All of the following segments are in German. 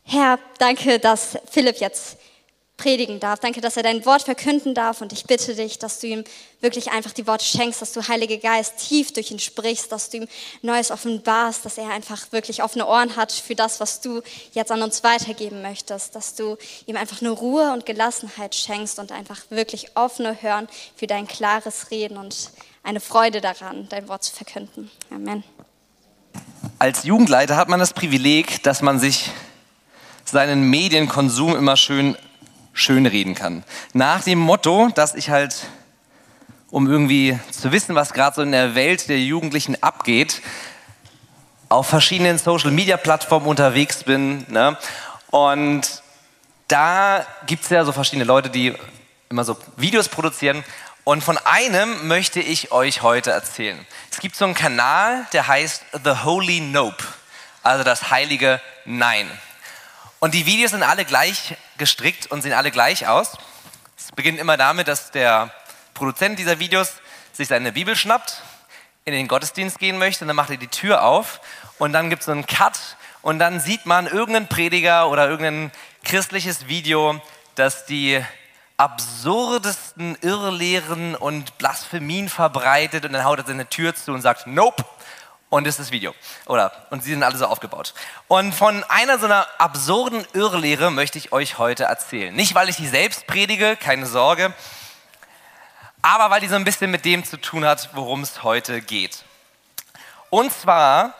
Herr, danke, dass Philipp jetzt predigen darf. Danke, dass er dein Wort verkünden darf und ich bitte dich, dass du ihm wirklich einfach die Worte schenkst, dass du, Heiliger Geist, tief durch ihn sprichst, dass du ihm Neues offenbarst, dass er einfach wirklich offene Ohren hat für das, was du jetzt an uns weitergeben möchtest, dass du ihm einfach eine Ruhe und Gelassenheit schenkst und einfach wirklich offene Hören für dein klares Reden und eine Freude daran, dein Wort zu verkünden. Amen. Als Jugendleiter hat man das Privileg, dass man sich seinen Medienkonsum immer schön reden kann. Nach dem Motto, dass ich halt, um irgendwie zu wissen, was gerade so in der Welt der Jugendlichen abgeht, auf verschiedenen Social-Media-Plattformen unterwegs bin. Ne? Und da gibt es ja so verschiedene Leute, die immer so Videos produzieren. Und von einem möchte ich euch heute erzählen. Es gibt so einen Kanal, der heißt The Holy Nope, also das heilige Nein. Und die Videos sind alle gleich gestrickt und sehen alle gleich aus. Es beginnt immer damit, dass der Produzent dieser Videos sich seine Bibel schnappt, in den Gottesdienst gehen möchte und dann macht er die Tür auf und dann gibt es so einen Cut und dann sieht man irgendeinen Prediger oder irgendein christliches Video, das die absurdesten Irrlehren und Blasphemien verbreitet und dann haut er seine Tür zu und sagt Nope. Und das ist das Video. Und sie sind alle so aufgebaut. Und von einer so einer absurden Irrlehre möchte ich euch heute erzählen. Nicht, weil ich die selbst predige, keine Sorge, aber weil die so ein bisschen mit dem zu tun hat, worum es heute geht. Und zwar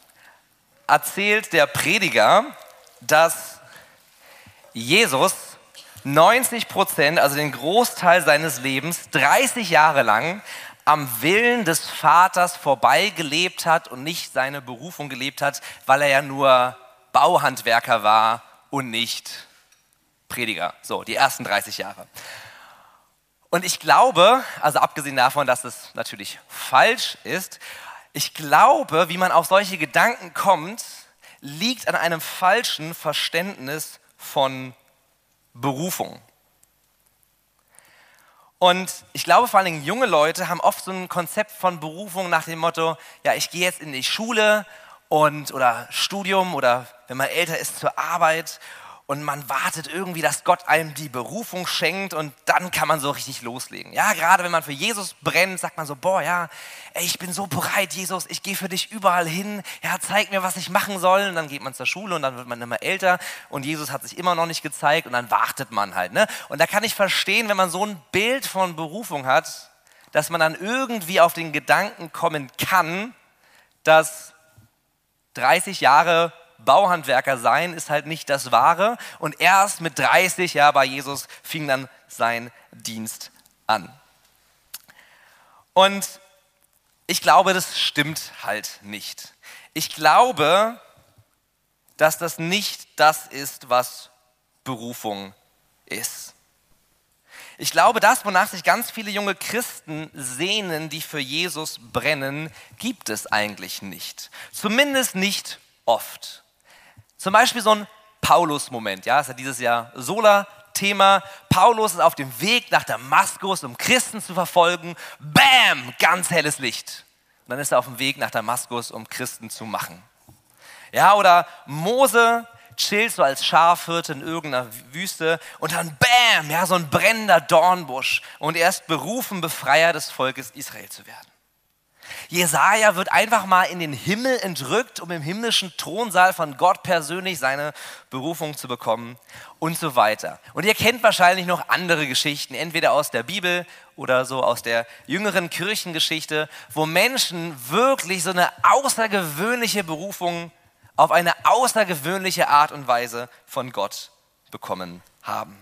erzählt der Prediger, dass Jesus 90%, also den Großteil seines Lebens, 30 Jahre lang am Willen des Vaters vorbeigelebt hat und nicht seine Berufung gelebt hat, weil er ja nur Bauhandwerker war und nicht Prediger. So, die ersten 30 Jahre. Und ich glaube, also abgesehen davon, dass es natürlich falsch ist, ich glaube, wie man auf solche Gedanken kommt, liegt an einem falschen Verständnis von Berufung. Und ich glaube, vor allem junge Leute haben oft so ein Konzept von Berufung nach dem Motto, ja, ich gehe jetzt in die Schule oder Studium oder wenn man älter ist zur Arbeit und man wartet irgendwie, dass Gott einem die Berufung schenkt und dann kann man so richtig loslegen. Ja, gerade wenn man für Jesus brennt, sagt man so, boah, ja, ey, ich bin so bereit, Jesus, ich gehe für dich überall hin, ja, zeig mir, was ich machen soll. Und dann geht man zur Schule und dann wird man immer älter und Jesus hat sich immer noch nicht gezeigt und dann wartet man halt. Ne? Und da kann ich verstehen, wenn man so ein Bild von Berufung hat, dass man dann irgendwie auf den Gedanken kommen kann, dass 30 Jahre Bauhandwerker sein ist halt nicht das Wahre und erst mit 30 Jahren bei Jesus fing dann sein Dienst an. Und ich glaube, das stimmt halt nicht. Ich glaube, dass das nicht das ist, was Berufung ist. Ich glaube, das, wonach sich ganz viele junge Christen sehnen, die für Jesus brennen, gibt es eigentlich nicht. Zumindest nicht oft. Zum Beispiel so ein Paulus-Moment, ja, ist ja dieses Jahr Sola-Thema. Paulus ist auf dem Weg nach Damaskus, um Christen zu verfolgen. Bam, ganz helles Licht. Und dann ist er auf dem Weg nach Damaskus, um Christen zu machen. Ja, oder Mose chillt so als Schafhirte in irgendeiner Wüste und dann bam, ja, so ein brennender Dornbusch. Und er ist berufen, Befreier des Volkes Israel zu werden. Jesaja wird einfach mal in den Himmel entrückt, um im himmlischen Thronsaal von Gott persönlich seine Berufung zu bekommen und so weiter. Und ihr kennt wahrscheinlich noch andere Geschichten, entweder aus der Bibel oder so aus der jüngeren Kirchengeschichte, wo Menschen wirklich so eine außergewöhnliche Berufung auf eine außergewöhnliche Art und Weise von Gott bekommen haben.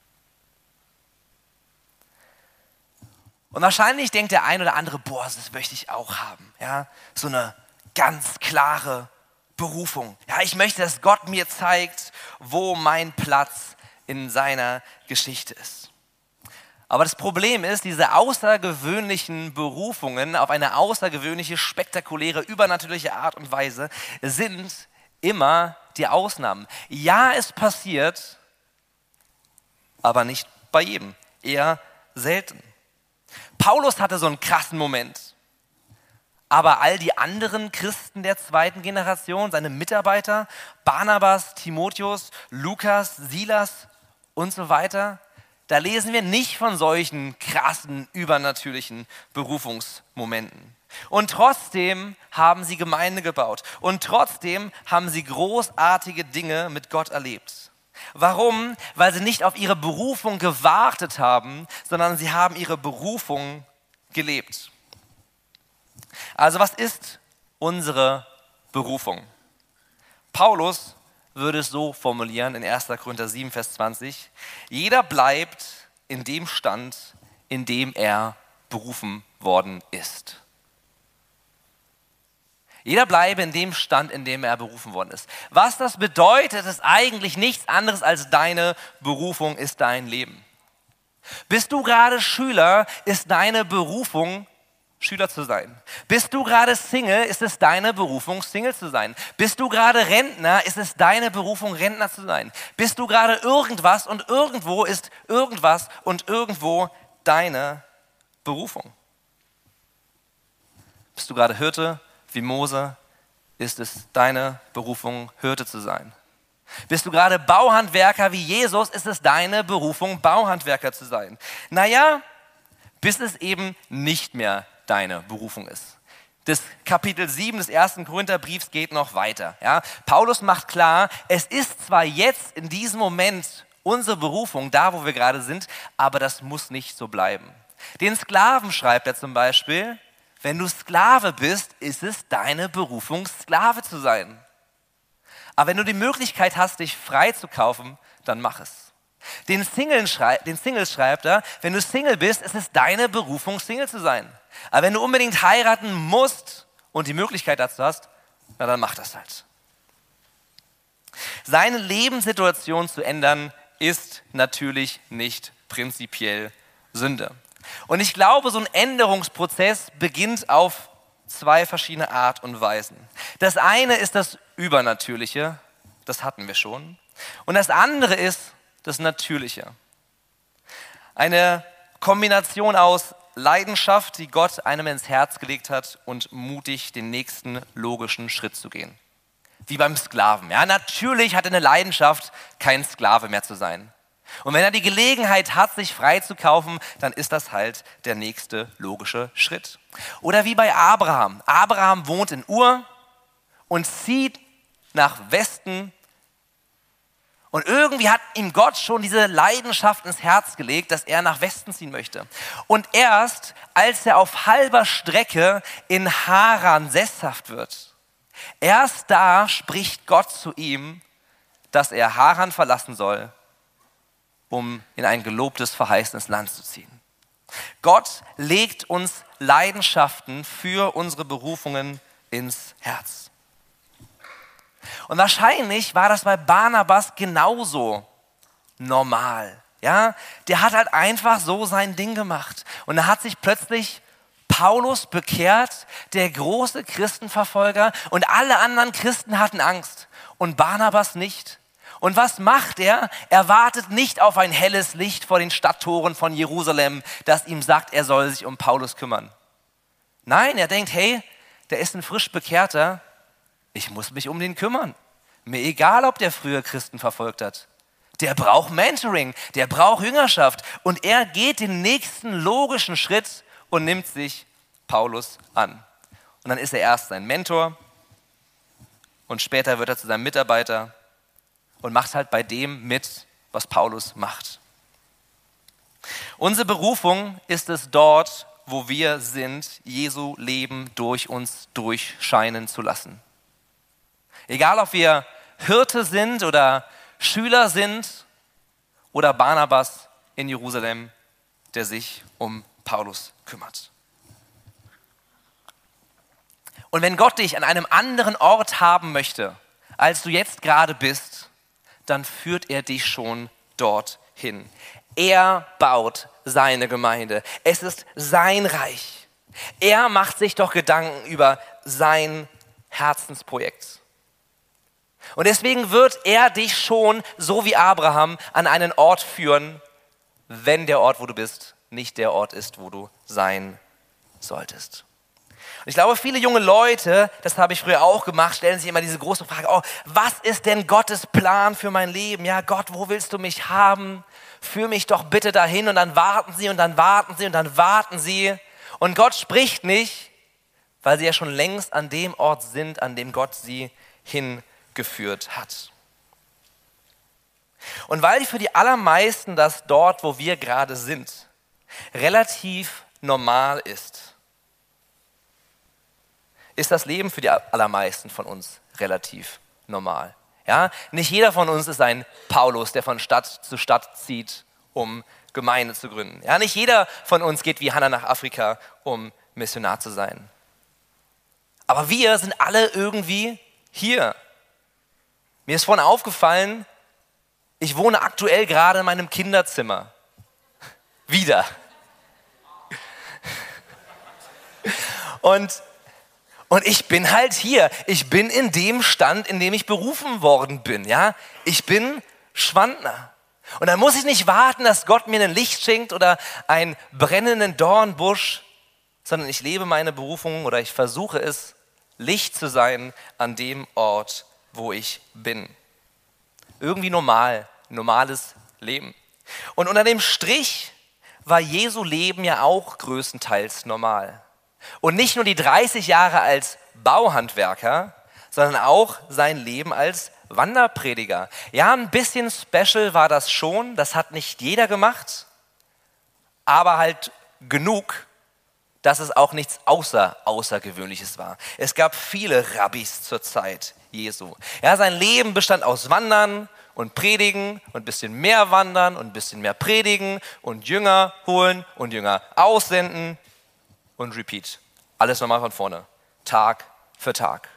Und wahrscheinlich denkt der ein oder andere, boah, das möchte ich auch haben. Ja? So eine ganz klare Berufung. Ja, ich möchte, dass Gott mir zeigt, wo mein Platz in seiner Geschichte ist. Aber das Problem ist, diese außergewöhnlichen Berufungen auf eine außergewöhnliche, spektakuläre, übernatürliche Art und Weise sind immer die Ausnahmen. Ja, es passiert, aber nicht bei jedem. Eher selten. Paulus hatte so einen krassen Moment. Aber all die anderen Christen der zweiten Generation, seine Mitarbeiter, Barnabas, Timotheus, Lukas, Silas und so weiter, da lesen wir nicht von solchen krassen, übernatürlichen Berufungsmomenten. Und trotzdem haben sie Gemeinde gebaut. Und trotzdem haben sie großartige Dinge mit Gott erlebt. Warum? Weil sie nicht auf ihre Berufung gewartet haben, sondern sie haben ihre Berufung gelebt. Also was ist unsere Berufung? Paulus würde es so formulieren in 1. Korinther 7, Vers 20. Jeder bleibt in dem Stand, in dem er berufen worden ist. Jeder bleibe in dem Stand, in dem er berufen worden ist. Was das bedeutet, ist eigentlich nichts anderes als deine Berufung ist dein Leben. Bist du gerade Schüler, ist deine Berufung Schüler zu sein. Bist du gerade Single, ist es deine Berufung, Single zu sein. Bist du gerade Rentner, ist es deine Berufung, Rentner zu sein. Bist du gerade irgendwas und irgendwo ist irgendwas und irgendwo deine Berufung. Bist du gerade Hirte, wie Mose, ist es deine Berufung, Hirte zu sein. Bist du gerade Bauhandwerker wie Jesus, ist es deine Berufung, Bauhandwerker zu sein. Naja, bis es eben nicht mehr deine Berufung ist. Das Kapitel 7 des 1. Korintherbriefs geht noch weiter. Ja? Paulus macht klar, es ist zwar jetzt in diesem Moment unsere Berufung, da wo wir gerade sind, aber das muss nicht so bleiben. Den Sklaven schreibt er zum Beispiel, wenn du Sklave bist, ist es deine Berufung, Sklave zu sein. Aber wenn du die Möglichkeit hast, dich frei zu kaufen, dann mach es. Den Singles schreibt er, wenn du Single bist, ist es deine Berufung, Single zu sein. Aber wenn du unbedingt heiraten musst und die Möglichkeit dazu hast, na dann mach das halt. Seine Lebenssituation zu ändern, ist natürlich nicht prinzipiell Sünde. Und ich glaube, so ein Änderungsprozess beginnt auf zwei verschiedene Art und Weisen. Das eine ist das Übernatürliche, das hatten wir schon. Und das andere ist das Natürliche. Eine Kombination aus Leidenschaft, die Gott einem ins Herz gelegt hat und mutig den nächsten logischen Schritt zu gehen. Wie beim Sklaven. Ja, natürlich hat er eine Leidenschaft, kein Sklave mehr zu sein. Und wenn er die Gelegenheit hat, sich frei zu kaufen, dann ist das halt der nächste logische Schritt. Oder wie bei Abraham. Abraham wohnt in Ur und zieht nach Westen. Und irgendwie hat ihm Gott schon diese Leidenschaft ins Herz gelegt, dass er nach Westen ziehen möchte. Und erst als er auf halber Strecke in Haran sesshaft wird, erst da spricht Gott zu ihm, dass er Haran verlassen soll, um in ein gelobtes, verheißenes Land zu ziehen. Gott legt uns Leidenschaften für unsere Berufungen ins Herz. Und wahrscheinlich war das bei Barnabas genauso normal. Ja? Der hat halt einfach so sein Ding gemacht. Und da hat sich plötzlich Paulus bekehrt, der große Christenverfolger, und alle anderen Christen hatten Angst und Barnabas nicht. Und was macht er? Er wartet nicht auf ein helles Licht vor den Stadttoren von Jerusalem, das ihm sagt, er soll sich um Paulus kümmern. Nein, er denkt, hey, der ist ein frisch Bekehrter, ich muss mich um den kümmern. Mir egal, ob der früher Christen verfolgt hat. Der braucht Mentoring, der braucht Jüngerschaft. Und er geht den nächsten logischen Schritt und nimmt sich Paulus an. Und dann ist er erst sein Mentor und später wird er zu seinem Mitarbeiter und macht halt bei dem mit, was Paulus macht. Unsere Berufung ist es dort, wo wir sind, Jesu Leben durch uns durchscheinen zu lassen. Egal, ob wir Hirte sind oder Schüler sind oder Barnabas in Jerusalem, der sich um Paulus kümmert. Und wenn Gott dich an einem anderen Ort haben möchte, als du jetzt gerade bist, dann führt er dich schon dorthin. Er baut seine Gemeinde. Es ist sein Reich. Er macht sich doch Gedanken über sein Herzensprojekt. Und deswegen wird er dich schon, so wie Abraham, an einen Ort führen, wenn der Ort, wo du bist, nicht der Ort ist, wo du sein solltest. Und ich glaube, viele junge Leute, das habe ich früher auch gemacht, stellen sich immer diese große Frage, oh, was ist denn Gottes Plan für mein Leben? Ja, Gott, wo willst du mich haben? Führ mich doch bitte dahin. Und dann warten sie und dann warten sie und dann warten sie. Und Gott spricht nicht, weil sie ja schon längst an dem Ort sind, an dem Gott sie hingeführt hat. Und weil für die allermeisten das dort, wo wir gerade sind, relativ normal ist das Leben für die allermeisten von uns relativ normal. Ja? Nicht jeder von uns ist ein Paulus, der von Stadt zu Stadt zieht, um Gemeinde zu gründen. Ja? Nicht jeder von uns geht wie Hannah nach Afrika, um Missionar zu sein. Aber wir sind alle irgendwie hier. Mir ist vorhin aufgefallen, ich wohne aktuell gerade in meinem Kinderzimmer. Wieder. Und ich bin halt hier. Ich bin in dem Stand, in dem ich berufen worden bin. Ja? Ich bin Schwandner. Und dann muss ich nicht warten, dass Gott mir ein Licht schenkt oder einen brennenden Dornbusch, sondern ich lebe meine Berufung oder ich versuche es, Licht zu sein an dem Ort, wo ich bin. Irgendwie normal, normales Leben. Und unter dem Strich war Jesu Leben ja auch größtenteils normal. Und nicht nur die 30 Jahre als Bauhandwerker, sondern auch sein Leben als Wanderprediger. Ja, ein bisschen special war das schon, das hat nicht jeder gemacht, aber halt genug, dass es auch nichts Außergewöhnliches war. Es gab viele Rabbis zur Zeit Jesu. Ja, sein Leben bestand aus Wandern und Predigen und ein bisschen mehr Wandern und ein bisschen mehr Predigen und Jünger holen und Jünger aussenden. Und repeat. Alles nochmal von vorne. Tag für Tag.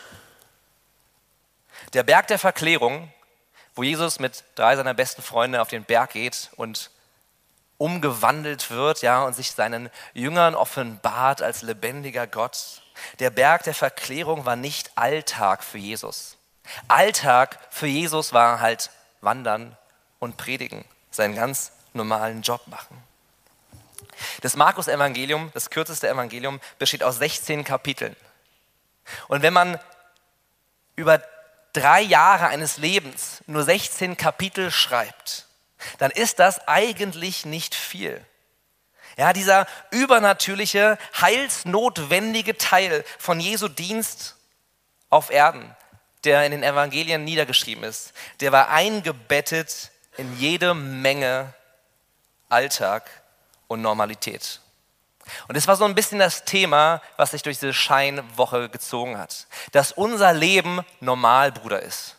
Der Berg der Verklärung, wo Jesus mit 3 seiner besten Freunde auf den Berg geht und umgewandelt wird, ja, und sich seinen Jüngern offenbart als lebendiger Gott. Der Berg der Verklärung war nicht Alltag für Jesus. Alltag für Jesus war halt Wandern und Predigen, seinen ganz normalen Job machen. Das Markus-Evangelium, das kürzeste Evangelium, besteht aus 16 Kapiteln. Und wenn man über 3 Jahre eines Lebens nur 16 Kapitel schreibt, dann ist das eigentlich nicht viel. Ja, dieser übernatürliche, heilsnotwendige Teil von Jesu Dienst auf Erden, der in den Evangelien niedergeschrieben ist, der war eingebettet in jede Menge Alltag und Normalität. Und das war so ein bisschen das Thema, was sich durch diese Scheinwoche gezogen hat. Dass unser Leben normal, Bruder, ist.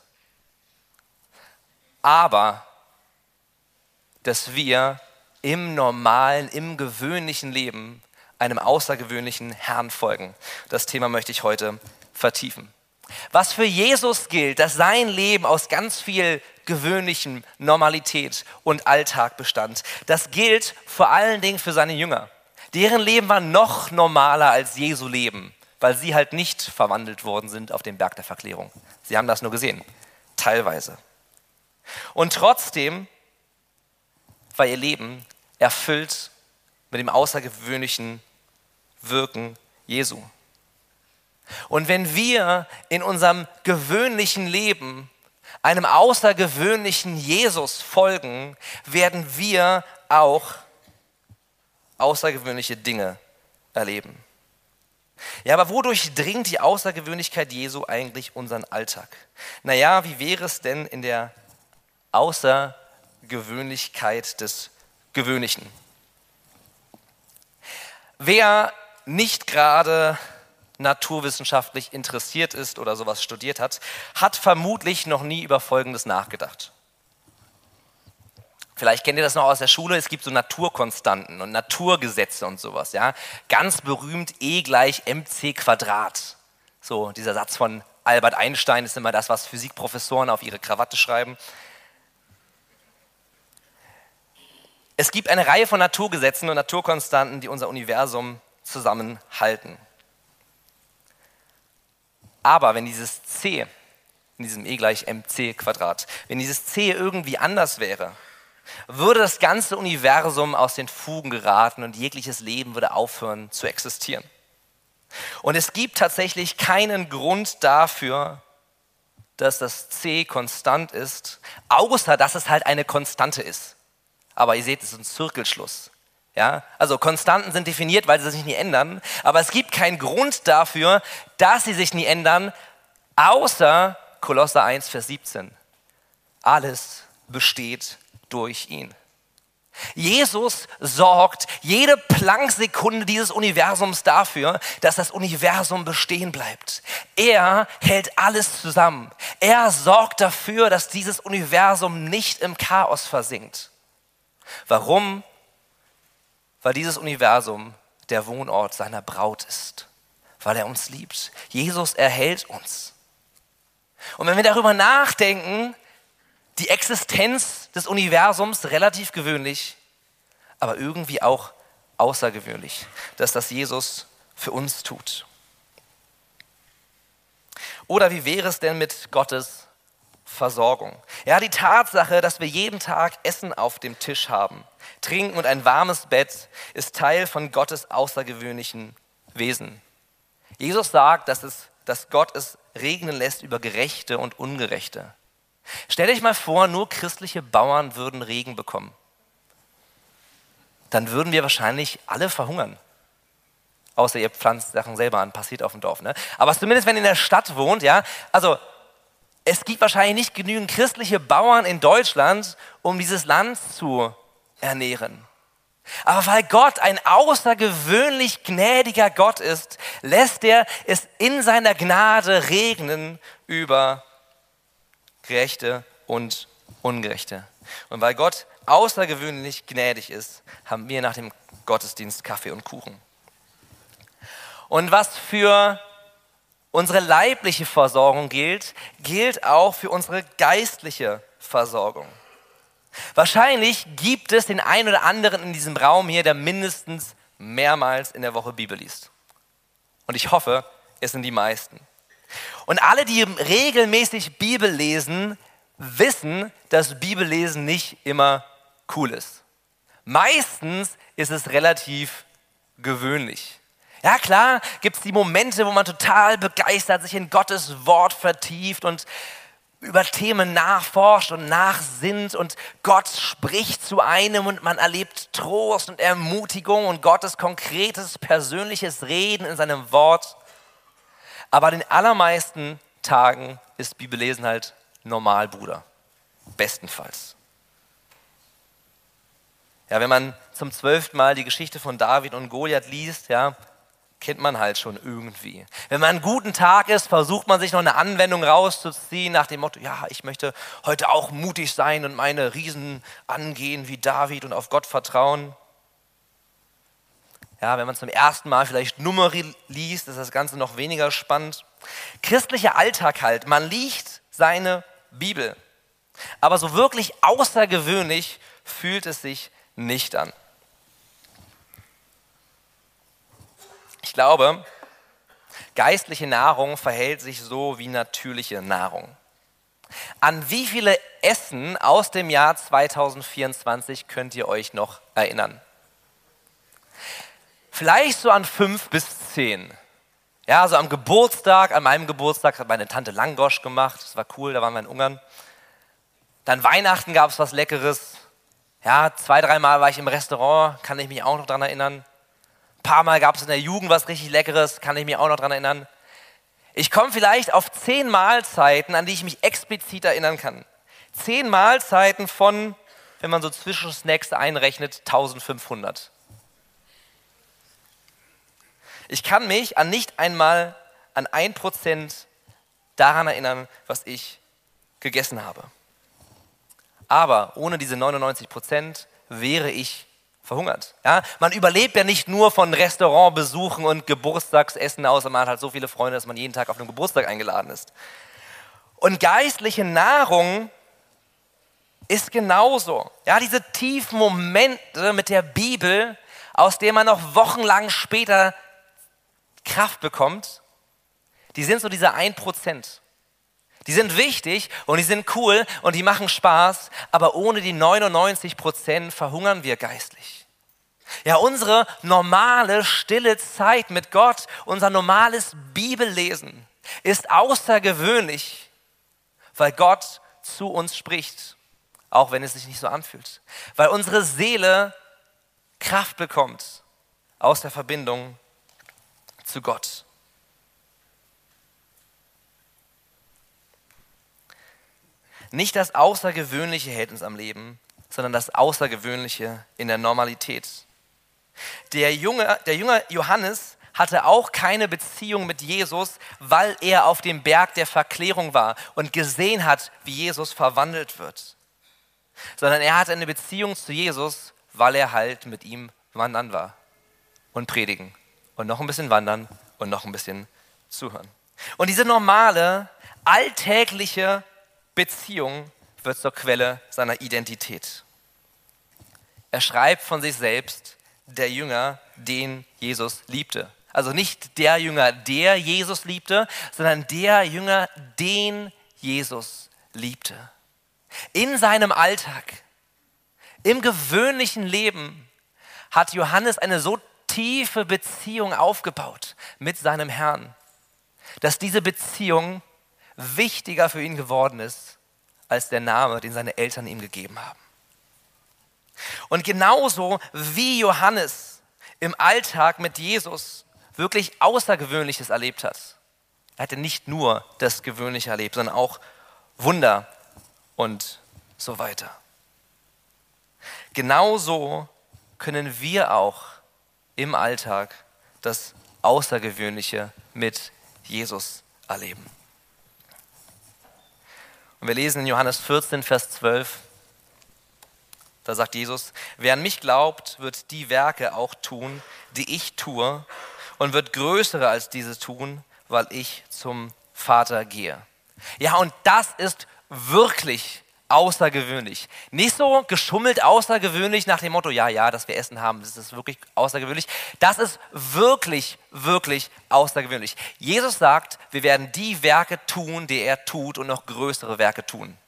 Aber dass wir im normalen, im gewöhnlichen Leben einem außergewöhnlichen Herrn folgen. Das Thema möchte ich heute vertiefen. Was für Jesus gilt, dass sein Leben aus ganz viel gewöhnlichem Normalität und Alltag bestand, das gilt vor allen Dingen für seine Jünger. Deren Leben war noch normaler als Jesu Leben, weil sie halt nicht verwandelt worden sind auf dem Berg der Verklärung. Sie haben das nur gesehen, teilweise. Und trotzdem war ihr Leben erfüllt mit dem außergewöhnlichen Wirken Jesu. Und wenn wir in unserem gewöhnlichen Leben einem außergewöhnlichen Jesus folgen, werden wir auch außergewöhnliche Dinge erleben. Ja, aber wodurch dringt die Außergewöhnlichkeit Jesu eigentlich unseren Alltag? Naja, wie wäre es denn in der Außergewöhnlichkeit des Gewöhnlichen? Wer nicht gerade naturwissenschaftlich interessiert ist oder sowas studiert hat, hat vermutlich noch nie über Folgendes nachgedacht. Vielleicht kennt ihr das noch aus der Schule, es gibt so Naturkonstanten und Naturgesetze und sowas. Ja? Ganz berühmt E = mc². So, dieser Satz von Albert Einstein ist immer das, was Physikprofessoren auf ihre Krawatte schreiben. Es gibt eine Reihe von Naturgesetzen und Naturkonstanten, die unser Universum zusammenhalten. Aber wenn dieses C, in diesem E = mc², wenn dieses C irgendwie anders wäre, würde das ganze Universum aus den Fugen geraten und jegliches Leben würde aufhören zu existieren. Und es gibt tatsächlich keinen Grund dafür, dass das C konstant ist, außer dass es halt eine Konstante ist. Aber ihr seht, es ist ein Zirkelschluss. Ja? Also Konstanten sind definiert, weil sie sich nie ändern, aber es gibt keinen Grund dafür, dass sie sich nie ändern, außer Kolosser 1, Vers 17. Alles besteht durch ihn. Jesus sorgt jede Plancksekunde dieses Universums dafür, dass das Universum bestehen bleibt. Er hält alles zusammen. Er sorgt dafür, dass dieses Universum nicht im Chaos versinkt. Warum? Weil dieses Universum der Wohnort seiner Braut ist. Weil er uns liebt. Jesus erhält uns. Und wenn wir darüber nachdenken, die Existenz des Universums relativ gewöhnlich, aber irgendwie auch außergewöhnlich, dass das Jesus für uns tut. Oder wie wäre es denn mit Gottes Versorgung? Ja, die Tatsache, dass wir jeden Tag Essen auf dem Tisch haben, Trinken und ein warmes Bett, ist Teil von Gottes außergewöhnlichen Wesen. Jesus sagt, dass Gott es regnen lässt über Gerechte und Ungerechte. Stell dich mal vor, nur christliche Bauern würden Regen bekommen. Dann würden wir wahrscheinlich alle verhungern. Außer ihr pflanzt Sachen selber an, passiert auf dem Dorf. Ne? Aber zumindest wenn ihr in der Stadt wohnt, ja, also es gibt wahrscheinlich nicht genügend christliche Bauern in Deutschland, um dieses Land zu ernähren. Aber weil Gott ein außergewöhnlich gnädiger Gott ist, lässt er es in seiner Gnade regnen über Gerechte und Ungerechte. Und weil Gott außergewöhnlich gnädig ist, haben wir nach dem Gottesdienst Kaffee und Kuchen. Und was für unsere leibliche Versorgung gilt, gilt auch für unsere geistliche Versorgung. Wahrscheinlich gibt es den einen oder anderen in diesem Raum hier, der mindestens mehrmals in der Woche Bibel liest. Und ich hoffe, es sind die meisten. Und alle, die regelmäßig Bibel lesen, wissen, dass Bibellesen nicht immer cool ist. Meistens ist es relativ gewöhnlich. Ja klar, gibt es die Momente, wo man total begeistert sich in Gottes Wort vertieft und über Themen nachforscht und nachsinnt und Gott spricht zu einem und man erlebt Trost und Ermutigung und Gottes konkretes, persönliches Reden in seinem Wort. Aber den allermeisten Tagen ist Bibellesen halt normal, Bruder. Bestenfalls. Ja, wenn man zum 12. Mal die Geschichte von David und Goliath liest, ja, kennt man halt schon irgendwie. Wenn man einen guten Tag ist, versucht man sich noch eine Anwendung rauszuziehen nach dem Motto, ja, ich möchte heute auch mutig sein und meine Riesen angehen wie David und auf Gott vertrauen. Ja, wenn man zum ersten Mal vielleicht Numeri liest, ist das Ganze noch weniger spannend. Christlicher Alltag halt, man liest seine Bibel. Aber so wirklich außergewöhnlich fühlt es sich nicht an. Ich glaube, geistliche Nahrung verhält sich so wie natürliche Nahrung. An wie viele Essen aus dem Jahr 2024 könnt ihr euch noch erinnern? Vielleicht so an 5 bis 10. Ja, so am Geburtstag, an meinem Geburtstag hat meine Tante Langosch gemacht. Das war cool, da waren wir in Ungarn. Dann Weihnachten gab es was Leckeres. Ja, 2, 3 Mal war ich im Restaurant, kann ich mich auch noch dran erinnern. Ein paar Mal gab es in der Jugend was richtig Leckeres, kann ich mich auch noch dran erinnern. Ich komme vielleicht auf 10 Mahlzeiten, an die ich mich explizit erinnern kann. 10 Mahlzeiten von, wenn man so Zwischensnacks einrechnet, 1500. Ich kann mich an nicht einmal an 1% daran erinnern, was ich gegessen habe. Aber ohne diese 99% wäre ich verhungert. Ja? Man überlebt ja nicht nur von Restaurantbesuchen und Geburtstagsessen, außer man hat halt so viele Freunde, dass man jeden Tag auf einem Geburtstag eingeladen ist. Und geistliche Nahrung ist genauso. Ja, diese tiefen Momente mit der Bibel, aus denen man noch wochenlang später Kraft bekommt, die sind so diese 1%. Die sind wichtig und die sind cool und die machen Spaß, aber ohne die 99% verhungern wir geistlich. Ja, unsere normale stille Zeit mit Gott, unser normales Bibellesen ist außergewöhnlich, weil Gott zu uns spricht, auch wenn es sich nicht so anfühlt. Weil unsere Seele Kraft bekommt aus der Verbindung zu Gott. Nicht das Außergewöhnliche hält uns am Leben, sondern das Außergewöhnliche in der Normalität. Der Jünger Johannes hatte auch keine Beziehung mit Jesus, weil er auf dem Berg der Verklärung war und gesehen hat, wie Jesus verwandelt wird. Sondern er hatte eine Beziehung zu Jesus, weil er halt mit ihm wandern war und predigen und noch ein bisschen wandern und noch ein bisschen zuhören. Und diese normale, alltägliche Beziehung wird zur Quelle seiner Identität. Er schreibt von sich selbst, der Jünger, den Jesus liebte. Also nicht der Jünger, der Jesus liebte, sondern der Jünger, den Jesus liebte. In seinem Alltag, im gewöhnlichen Leben hat Johannes eine so tiefe Beziehung aufgebaut mit seinem Herrn, dass diese Beziehung wichtiger für ihn geworden ist als der Name, den seine Eltern ihm gegeben haben. Und genauso wie Johannes im Alltag mit Jesus wirklich Außergewöhnliches erlebt hat. Er hatte nicht nur das Gewöhnliche erlebt, sondern auch Wunder und so weiter. Genauso können wir auch im Alltag das Außergewöhnliche mit Jesus erleben. Und wir lesen in Johannes 14, Vers 12, da sagt Jesus, wer an mich glaubt, wird die Werke auch tun, die ich tue und wird größere als diese tun, weil ich zum Vater gehe. Ja, und das ist wirklich außergewöhnlich. Nicht so geschummelt außergewöhnlich nach dem Motto, ja, dass wir Essen haben, das ist wirklich außergewöhnlich. Das ist wirklich, wirklich außergewöhnlich. Jesus sagt, wir werden die Werke tun, die er tut und noch größere Werke tun.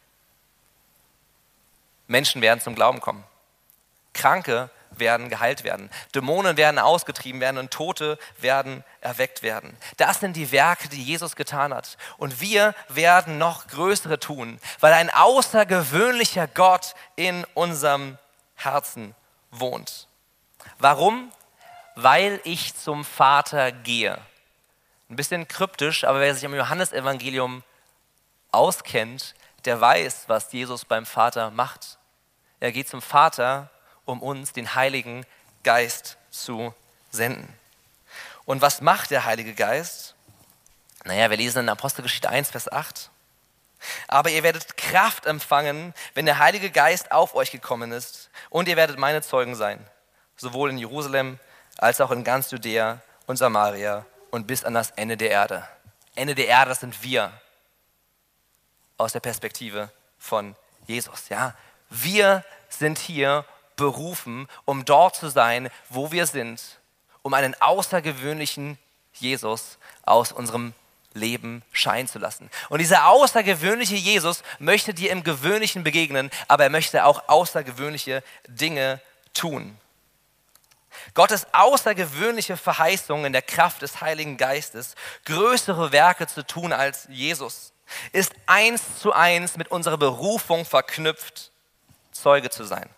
Menschen werden zum Glauben kommen. Kranke werden geheilt werden. Dämonen werden ausgetrieben werden und Tote werden erweckt werden. Das sind die Werke, die Jesus getan hat. Und wir werden noch größere tun, weil ein außergewöhnlicher Gott in unserem Herzen wohnt. Warum? Weil ich zum Vater gehe. Ein bisschen kryptisch, aber wer sich am Johannesevangelium auskennt, der weiß, was Jesus beim Vater macht. Er geht zum Vater, um uns den Heiligen Geist zu senden. Und was macht der Heilige Geist? Naja, wir lesen in Apostelgeschichte 1, Vers 8. Aber ihr werdet Kraft empfangen, wenn der Heilige Geist auf euch gekommen ist. Und ihr werdet meine Zeugen sein, sowohl in Jerusalem als auch in ganz Judäa und Samaria und bis an das Ende der Erde. Ende der Erde, das sind wir. Aus der Perspektive von Jesus. Ja, wir sind hier berufen, um dort zu sein, wo wir sind, um einen außergewöhnlichen Jesus aus unserem Leben scheinen zu lassen. Und dieser außergewöhnliche Jesus möchte dir im Gewöhnlichen begegnen, aber er möchte auch außergewöhnliche Dinge tun. Gottes außergewöhnliche Verheißung in der Kraft des Heiligen Geistes, größere Werke zu tun als Jesus, ist 1:1 mit unserer Berufung verknüpft, Zeuge zu sein.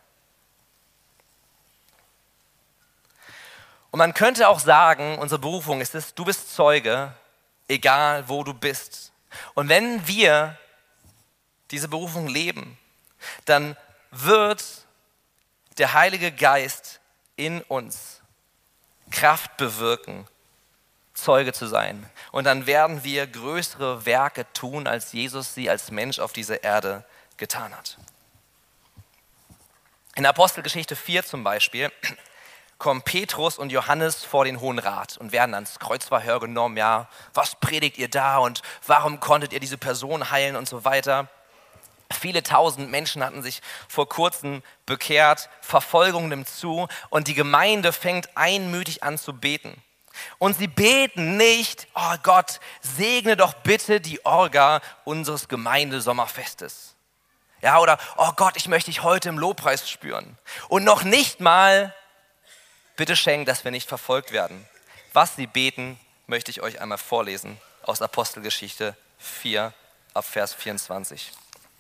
Und man könnte auch sagen, unsere Berufung ist es, du bist Zeuge, egal wo du bist. Und wenn wir diese Berufung leben, dann wird der Heilige Geist in uns Kraft bewirken, Zeuge zu sein. Und dann werden wir größere Werke tun, als Jesus sie als Mensch auf dieser Erde getan hat. In Apostelgeschichte 4 zum Beispiel kommen Petrus und Johannes vor den Hohen Rat und werden ans Kreuzverhör genommen. Ja, was predigt ihr da und warum konntet ihr diese Person heilen und so weiter. Viele tausend Menschen hatten sich vor kurzem bekehrt, Verfolgung nimmt zu und die Gemeinde fängt einmütig an zu beten. Und sie beten nicht, oh Gott, segne doch bitte die Orga unseres Gemeindesommerfestes. Ja, oder, oh Gott, ich möchte dich heute im Lobpreis spüren. Und noch nicht mal Bitte schenk, dass wir nicht verfolgt werden. Was sie beten, möchte ich euch einmal vorlesen aus Apostelgeschichte 4 ab Vers 24.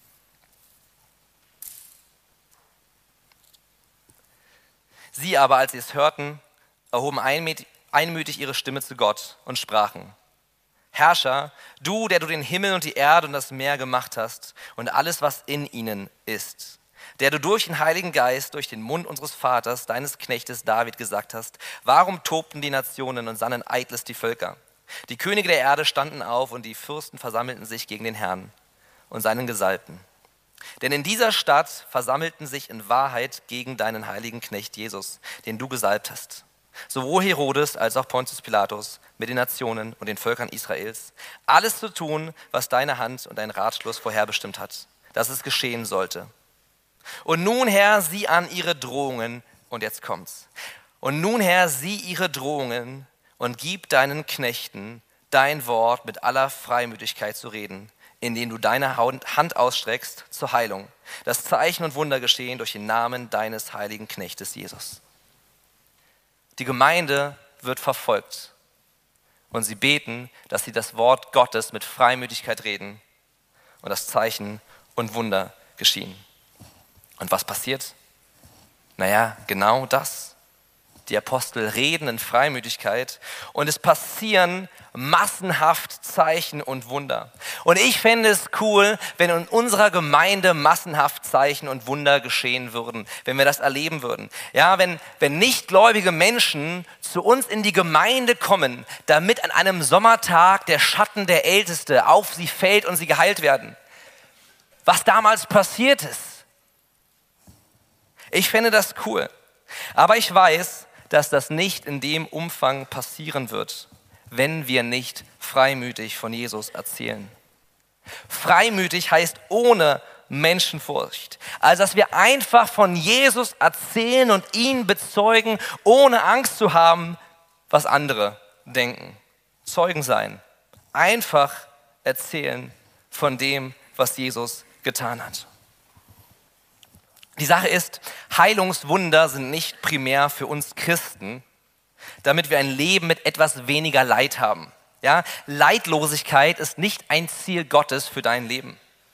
Sie aber, als sie es hörten, erhoben einmütig ihre Stimme zu Gott und sprachen: Herrscher, du, der du den Himmel und die Erde und das Meer gemacht hast und alles, was in ihnen ist, der du durch den Heiligen Geist, durch den Mund unseres Vaters, deines Knechtes David gesagt hast, warum tobten die Nationen und sannen eitles die Völker? Die Könige der Erde standen auf und die Fürsten versammelten sich gegen den Herrn und seinen Gesalbten. Denn in dieser Stadt versammelten sich in Wahrheit gegen deinen heiligen Knecht Jesus, den du gesalbt hast. Sowohl Herodes als auch Pontius Pilatus mit den Nationen und den Völkern Israels, alles zu tun, was deine Hand und dein Ratschluss vorherbestimmt hat, dass es geschehen sollte. Und nun, Herr, sieh an ihre Drohungen, und jetzt kommt's. Und nun, Herr, sieh ihre Drohungen und gib deinen Knechten dein Wort mit aller Freimütigkeit zu reden, indem du deine Hand ausstreckst zur Heilung, dass Zeichen und Wunder geschehen durch den Namen deines heiligen Knechtes Jesus. Die Gemeinde wird verfolgt und sie beten, dass sie das Wort Gottes mit Freimütigkeit reden und dass Zeichen und Wunder geschehen. Und was passiert? Naja, genau das. Die Apostel reden in Freimütigkeit und es passieren massenhaft Zeichen und Wunder. Und ich fände es cool, wenn in unserer Gemeinde massenhaft Zeichen und Wunder geschehen würden, wenn wir das erleben würden. Ja, wenn nichtgläubige Menschen zu uns in die Gemeinde kommen, damit an einem Sommertag der Schatten der Älteste auf sie fällt und sie geheilt werden. Was damals passiert ist. Ich fände das cool. Aber ich weiß, dass das nicht in dem Umfang passieren wird, wenn wir nicht freimütig von Jesus erzählen. Freimütig heißt ohne Menschenfurcht. Also, dass wir einfach von Jesus erzählen und ihn bezeugen, ohne Angst zu haben, was andere denken. Zeugen sein. Einfach erzählen von dem, was Jesus getan hat. Die Sache ist, Heilungswunder sind nicht primär für uns Christen, damit wir ein Leben mit etwas weniger Leid haben. Ja? Leidlosigkeit ist nicht ein Ziel Gottes für dein Leben.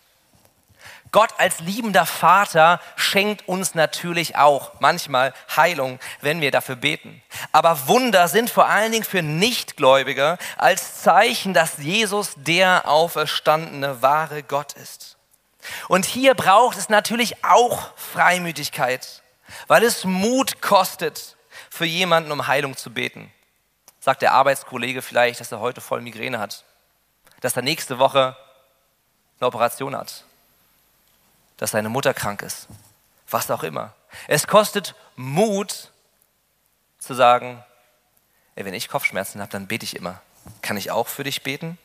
Gott als liebender Vater schenkt uns natürlich auch manchmal Heilung, wenn wir dafür beten. Aber Wunder sind vor allen Dingen für Nichtgläubige als Zeichen, dass Jesus der auferstandene wahre Gott ist. Und hier braucht es natürlich auch Freimütigkeit, weil es Mut kostet, für jemanden um Heilung zu beten. Sagt der Arbeitskollege vielleicht, dass er heute voll Migräne hat, dass er nächste Woche eine Operation hat, dass seine Mutter krank ist, was auch immer. Es kostet Mut zu sagen, wenn ich Kopfschmerzen habe, dann bete ich immer. Kann ich auch für dich beten?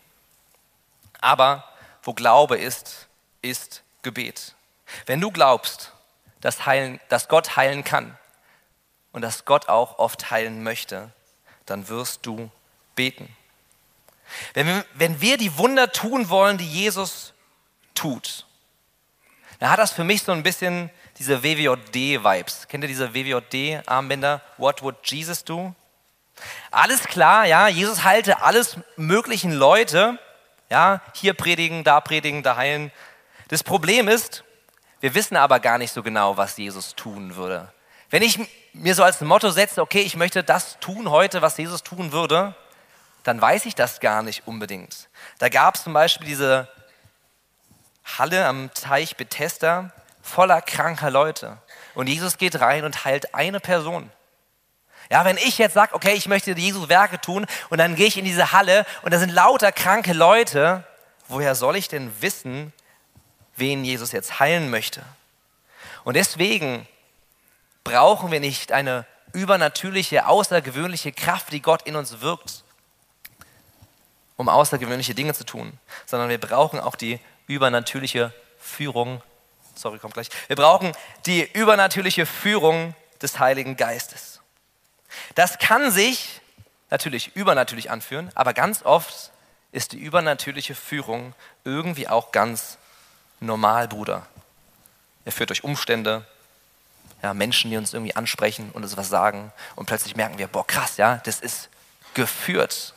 Aber wo Glaube ist Gebet. Wenn du glaubst, dass Gott heilen kann und dass Gott auch oft heilen möchte, dann wirst du beten. Wenn wir die Wunder tun wollen, die Jesus tut, dann hat das für mich so ein bisschen diese WWJD-Vibes. Kennt ihr diese WWJD-Armbänder? What would Jesus do? Alles klar, ja, Jesus heilte alles möglichen Leute, ja, hier predigen, da heilen. Das Problem ist, wir wissen aber gar nicht so genau, was Jesus tun würde. Wenn ich mir so als Motto setze, okay, ich möchte das tun heute, was Jesus tun würde, dann weiß ich das gar nicht unbedingt. Da gab es zum Beispiel diese Halle am Teich Bethesda voller kranker Leute. Und Jesus geht rein und heilt eine Person. Ja, wenn ich jetzt sage, okay, ich möchte Jesus Werke tun und dann gehe ich in diese Halle und da sind lauter kranke Leute, woher soll ich denn wissen, wen Jesus jetzt heilen möchte? Und deswegen brauchen wir nicht eine übernatürliche, außergewöhnliche Kraft, die Gott in uns wirkt, um außergewöhnliche Dinge zu tun, sondern wir brauchen auch die übernatürliche Führung. Wir brauchen die übernatürliche Führung des Heiligen Geistes. Das kann sich natürlich übernatürlich anfühlen, aber ganz oft ist die übernatürliche Führung irgendwie auch ganz normal, Bruder. Er führt durch Umstände, Ja, Menschen, die uns irgendwie ansprechen und uns was sagen und plötzlich merken wir, boah krass, ja, das ist geführt.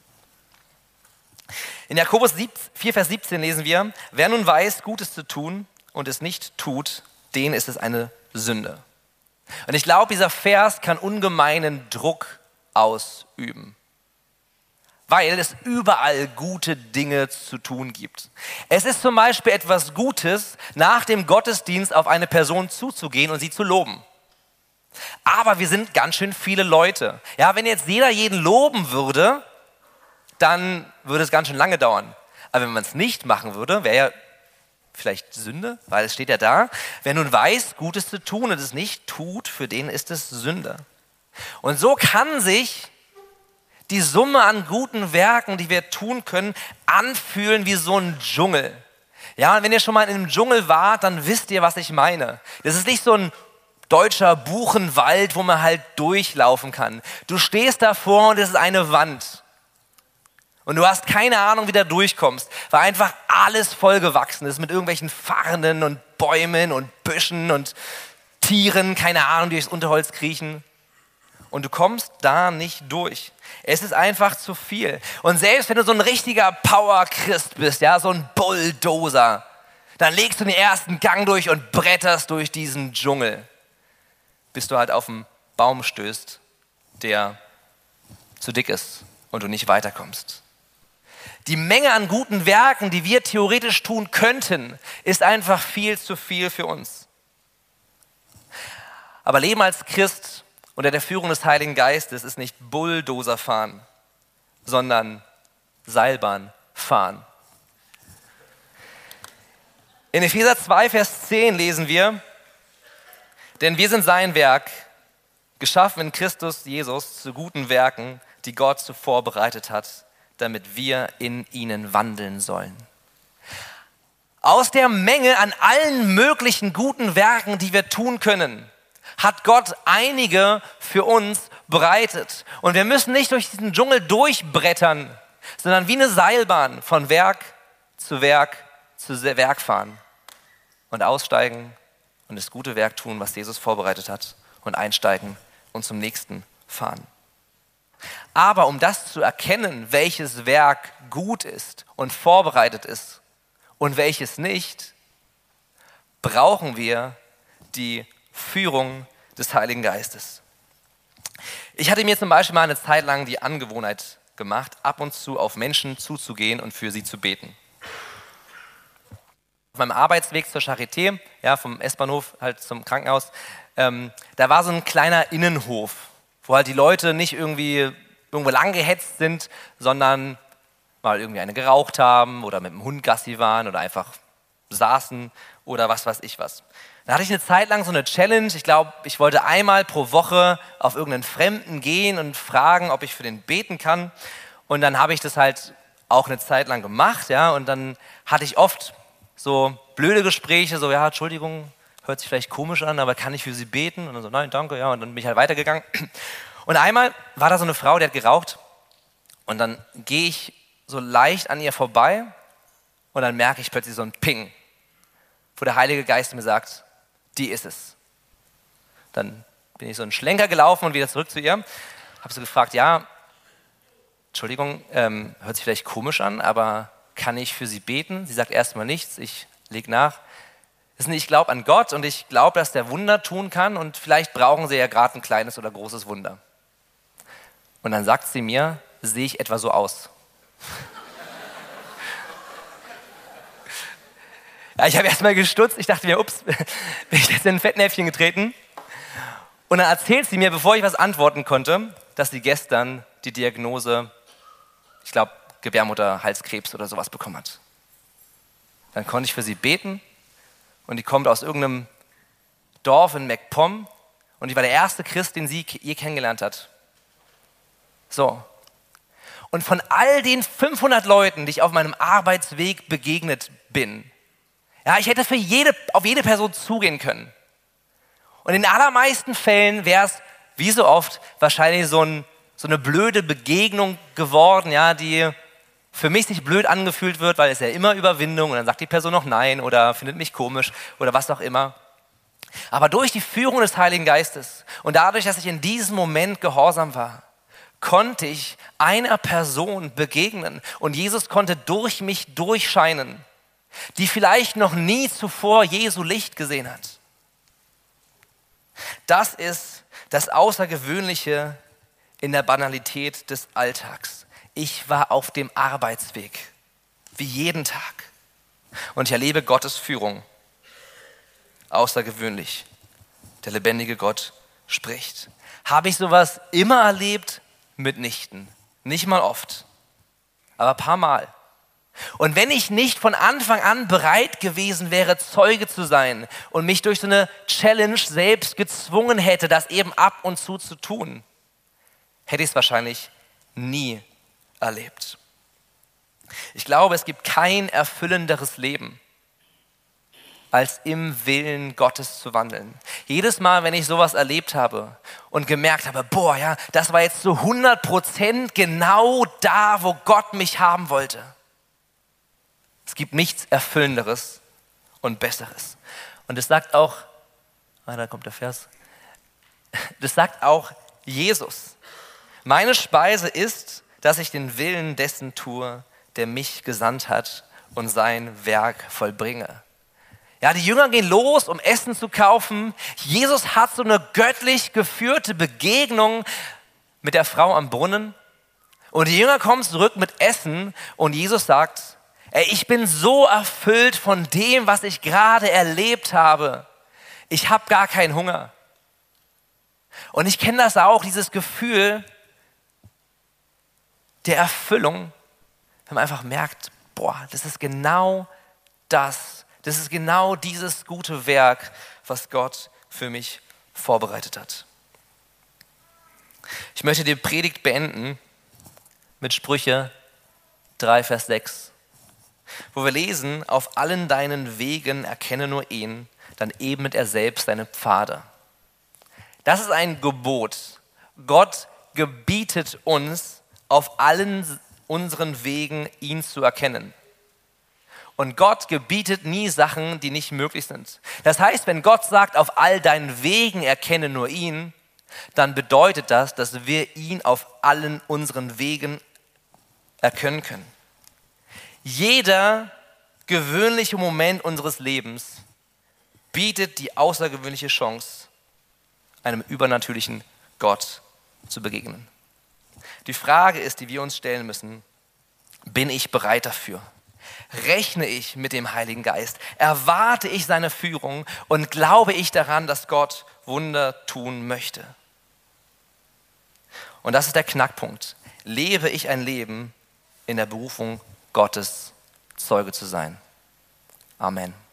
In Jakobus 4, Vers 17 lesen wir, wer nun weiß, Gutes zu tun und es nicht tut, den ist es eine Sünde. Und ich glaube, dieser Vers kann ungemeinen Druck ausüben, weil es überall gute Dinge zu tun gibt. Es ist zum Beispiel etwas Gutes, nach dem Gottesdienst auf eine Person zuzugehen und sie zu loben. Aber wir sind ganz schön viele Leute. Ja, wenn jetzt jeder jeden loben würde, dann würde es ganz schön lange dauern. Aber wenn man es nicht machen würde, wäre ja vielleicht Sünde, weil es steht ja da, wer nun weiß, Gutes zu tun und es nicht tut, für den ist es Sünde. Und so kann sich die Summe an guten Werken, die wir tun können, anfühlen wie so ein Dschungel. Ja, und wenn ihr schon mal in einem Dschungel wart, dann wisst ihr, was ich meine. Das ist nicht so ein deutscher Buchenwald, wo man halt durchlaufen kann. Du stehst davor und es ist eine Wand. Und du hast keine Ahnung, wie du da durchkommst, weil einfach alles vollgewachsen ist mit irgendwelchen Farnen und Bäumen und Büschen und Tieren, keine Ahnung, die durchs Unterholz kriechen. Und du kommst da nicht durch. Es ist einfach zu viel. Und selbst wenn du so ein richtiger Power-Christ bist, ja, so ein Bulldozer, dann legst du den ersten Gang durch und bretterst durch diesen Dschungel, bis du halt auf einen Baum stößt, der zu dick ist und du nicht weiterkommst. Die Menge an guten Werken, die wir theoretisch tun könnten, ist einfach viel zu viel für uns. Aber Leben als Christ unter der Führung des Heiligen Geistes ist nicht Bulldozer fahren, sondern Seilbahn fahren. In Epheser 2, Vers 10 lesen wir, denn wir sind sein Werk, geschaffen in Christus Jesus zu guten Werken, die Gott zuvor bereitet hat, damit wir in ihnen wandeln sollen. Aus der Menge an allen möglichen guten Werken, die wir tun können, hat Gott einige für uns bereitet. Und wir müssen nicht durch diesen Dschungel durchbrettern, sondern wie eine Seilbahn von Werk zu Werk zu Werk fahren und aussteigen und das gute Werk tun, was Jesus vorbereitet hat und einsteigen und zum nächsten fahren. Aber um das zu erkennen, welches Werk gut ist und vorbereitet ist und welches nicht, brauchen wir die Führung des Heiligen Geistes. Ich hatte mir zum Beispiel mal eine Zeit lang die Angewohnheit gemacht, ab und zu auf Menschen zuzugehen und für sie zu beten. Auf meinem Arbeitsweg zur Charité, ja, vom S-Bahnhof halt zum Krankenhaus, da war so ein kleiner Innenhof, wo halt die Leute nicht irgendwo lang gehetzt sind, sondern mal irgendwie eine geraucht haben oder mit dem Hund Gassi waren oder einfach saßen oder was weiß ich was. Da hatte ich eine Zeit lang so eine Challenge. Ich glaube, ich wollte einmal pro Woche auf irgendeinen Fremden gehen und fragen, ob ich für den beten kann. Und dann habe ich das halt auch eine Zeit lang gemacht, ja. Und dann hatte ich oft so blöde Gespräche, so, ja, Entschuldigung, hört sich vielleicht komisch an, aber kann ich für Sie beten? Und dann so, nein, danke, ja. Und dann bin ich halt weitergegangen. Und einmal war da so eine Frau, die hat geraucht. Und dann gehe ich so leicht an ihr vorbei und dann merke ich plötzlich so ein Ping, wo der Heilige Geist mir sagt, die ist es. Dann bin ich so einen Schlenker gelaufen und wieder zurück zu ihr. Habe sie gefragt, ja, Entschuldigung, hört sich vielleicht komisch an, aber kann ich für Sie beten? Sie sagt erstmal nichts, ich lege nach. Ich glaube an Gott und ich glaube, dass der Wunder tun kann und vielleicht brauchen Sie ja gerade ein kleines oder großes Wunder. Und dann sagt sie mir, sehe ich etwa so aus? Ja, ich habe erst mal gestutzt, ich dachte mir, ups, bin ich jetzt in ein Fettnäpfchen getreten? Und dann erzählt sie mir, bevor ich was antworten konnte, dass sie gestern die Diagnose, ich glaube, Gebärmutterhalskrebs oder sowas bekommen hat. Dann konnte ich für sie beten und die kommt aus irgendeinem Dorf in MacPom und ich war der erste Christ, den sie je kennengelernt hat. So. Und von all den 500 Leuten, die ich auf meinem Arbeitsweg begegnet bin, ja, ich hätte auf jede Person zugehen können. Und in den allermeisten Fällen wäre es, wie so oft, wahrscheinlich so eine blöde Begegnung geworden, ja, die für mich sich blöd angefühlt wird, weil es ja immer Überwindung und dann sagt die Person noch nein oder findet mich komisch oder was auch immer. Aber durch die Führung des Heiligen Geistes und dadurch, dass ich in diesem Moment gehorsam war, konnte ich einer Person begegnen und Jesus konnte durch mich durchscheinen, die vielleicht noch nie zuvor Jesu Licht gesehen hat. Das ist das Außergewöhnliche in der Banalität des Alltags. Ich war auf dem Arbeitsweg, wie jeden Tag. Und ich erlebe Gottes Führung. Außergewöhnlich. Der lebendige Gott spricht. Habe ich sowas immer erlebt? Mitnichten. Nicht mal oft. Aber ein paar Mal. Und wenn ich nicht von Anfang an bereit gewesen wäre, Zeuge zu sein und mich durch so eine Challenge selbst gezwungen hätte, das eben ab und zu tun, hätte ich es wahrscheinlich nie erlebt. Ich glaube, es gibt kein erfüllenderes Leben, als im Willen Gottes zu wandeln. Jedes Mal, wenn ich sowas erlebt habe und gemerkt habe, boah, ja, das war jetzt zu 100% genau da, wo Gott mich haben wollte. Es gibt nichts Erfüllenderes und Besseres. Und es sagt auch, da kommt der Vers, das sagt auch Jesus. Meine Speise ist, dass ich den Willen dessen tue, der mich gesandt hat und sein Werk vollbringe. Ja, die Jünger gehen los, um Essen zu kaufen. Jesus hat so eine göttlich geführte Begegnung mit der Frau am Brunnen. Und die Jünger kommen zurück mit Essen und Jesus sagt, ey, ich bin so erfüllt von dem, was ich gerade erlebt habe. Ich habe gar keinen Hunger. Und ich kenne das auch, dieses Gefühl der Erfüllung, wenn man einfach merkt, boah, das ist genau das. Das ist genau dieses gute Werk, was Gott für mich vorbereitet hat. Ich möchte die Predigt beenden mit Sprüche 3, Vers 6, wo wir lesen, auf allen deinen Wegen erkenne nur ihn, dann ebnet er selbst deine Pfade. Das ist ein Gebot. Gott gebietet uns, auf allen unseren Wegen ihn zu erkennen. Und Gott gebietet nie Sachen, die nicht möglich sind. Das heißt, wenn Gott sagt, auf all deinen Wegen erkenne nur ihn, dann bedeutet das, dass wir ihn auf allen unseren Wegen erkennen können. Jeder gewöhnliche Moment unseres Lebens bietet die außergewöhnliche Chance, einem übernatürlichen Gott zu begegnen. Die Frage ist, die wir uns stellen müssen, bin ich bereit dafür? Rechne ich mit dem Heiligen Geist? Erwarte ich seine Führung und glaube ich daran, dass Gott Wunder tun möchte? Und das ist der Knackpunkt. Lebe ich ein Leben in der Berufung Gottes, Zeuge zu sein? Amen.